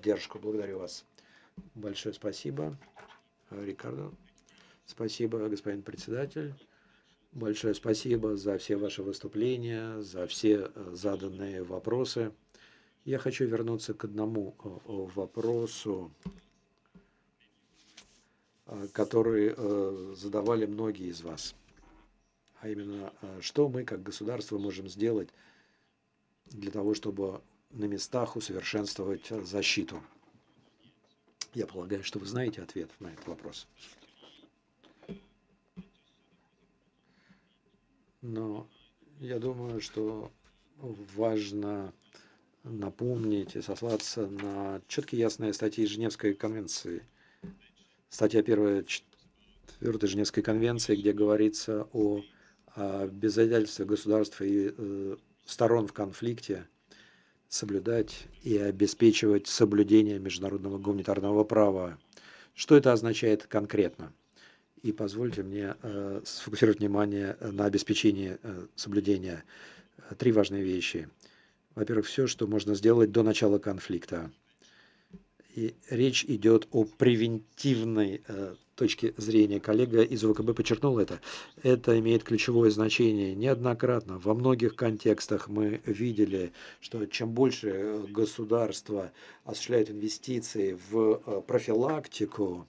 поддержку. Благодарю вас. Большое спасибо, Рикардо. Спасибо, господин председатель. Большое спасибо за все ваши выступления, за все заданные вопросы. Я хочу вернуться к одному вопросу, который задавали многие из вас. А именно, что мы как государство можем сделать для того, чтобы на местах усовершенствовать защиту. Я полагаю, что вы знаете ответ на этот вопрос. Но я думаю, что важно напомнить и сослаться на четкие ясные статьи Женевской конвенции. Статья 1, 4 Женевской конвенции, где говорится о обязательстве государств и сторон в конфликте соблюдать и обеспечивать соблюдение международного гуманитарного права. Что это означает конкретно? И позвольте мне сфокусировать внимание на обеспечении соблюдения. Три важные вещи. Во-первых, все, что можно сделать до начала конфликта. И речь идет о превентивной точке зрения. Коллега из ВКБ подчеркнул это. Это имеет ключевое значение. Неоднократно во многих контекстах мы видели, что чем больше государство осуществляет инвестиции в профилактику,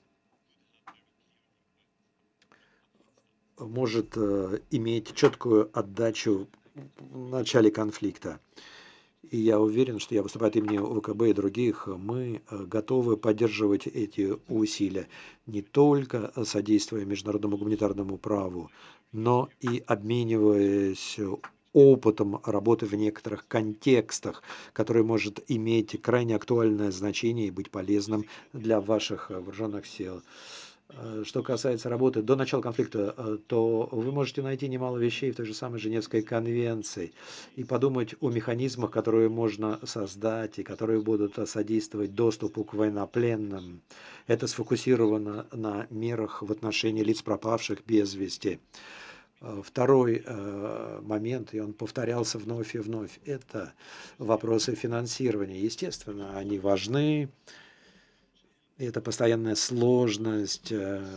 может иметь четкую отдачу в начале конфликта. И я уверен, что я выступаю от имени ОКБ и других, мы готовы поддерживать эти усилия, не только содействуя международному гуманитарному праву, но и обмениваясь опытом работы в некоторых контекстах, который может иметь крайне актуальное значение и быть полезным для ваших вооруженных сил. Что касается работы до начала конфликта, то вы можете найти немало вещей в той же самой Женевской конвенции и подумать о механизмах, которые можно создать и которые будут содействовать доступу к военнопленным. Это сфокусировано на мерах в отношении лиц, пропавших без вести. Второй момент, и он повторялся вновь и вновь, это вопросы финансирования. Естественно, они важны. Это постоянная сложность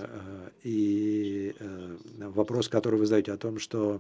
и вопрос, который вы задаете о том, что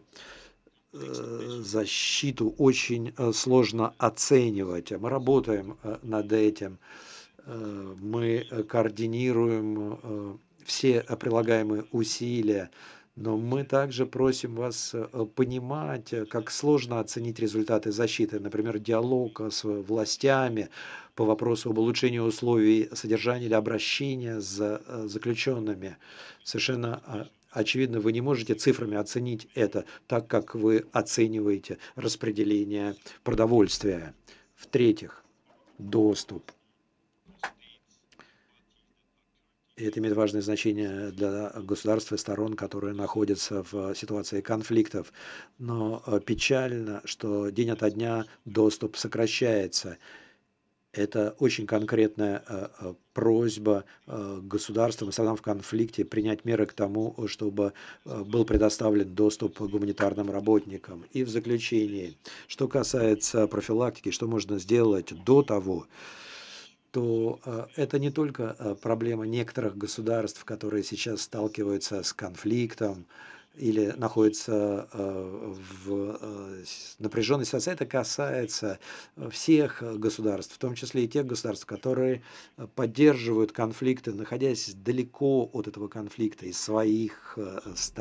защиту очень сложно оценивать. Мы работаем над этим, мы координируем все прилагаемые усилия, но мы также просим вас понимать, как сложно оценить результаты защиты. Например, диалог с властями по вопросу об улучшении условий содержания или обращения с заключенными. Совершенно очевидно, вы не можете цифрами оценить это так, как вы оцениваете распределение продовольствия. В-третьих, доступ. И это имеет важное значение для государств и сторон, которые находятся в ситуации конфликтов. Но печально, что день ото дня доступ сокращается. Это очень конкретная просьба государствам и странам в конфликте принять меры к тому, чтобы был предоставлен доступ к гуманитарным работникам. И в заключение, что касается профилактики, что можно сделать до того, то это не только проблема некоторых государств, которые сейчас сталкиваются с конфликтом или находятся в напряженной ситуации. Это касается всех государств, в том числе и тех государств, которые поддерживают конфликты, находясь далеко от этого конфликта, из своих стран.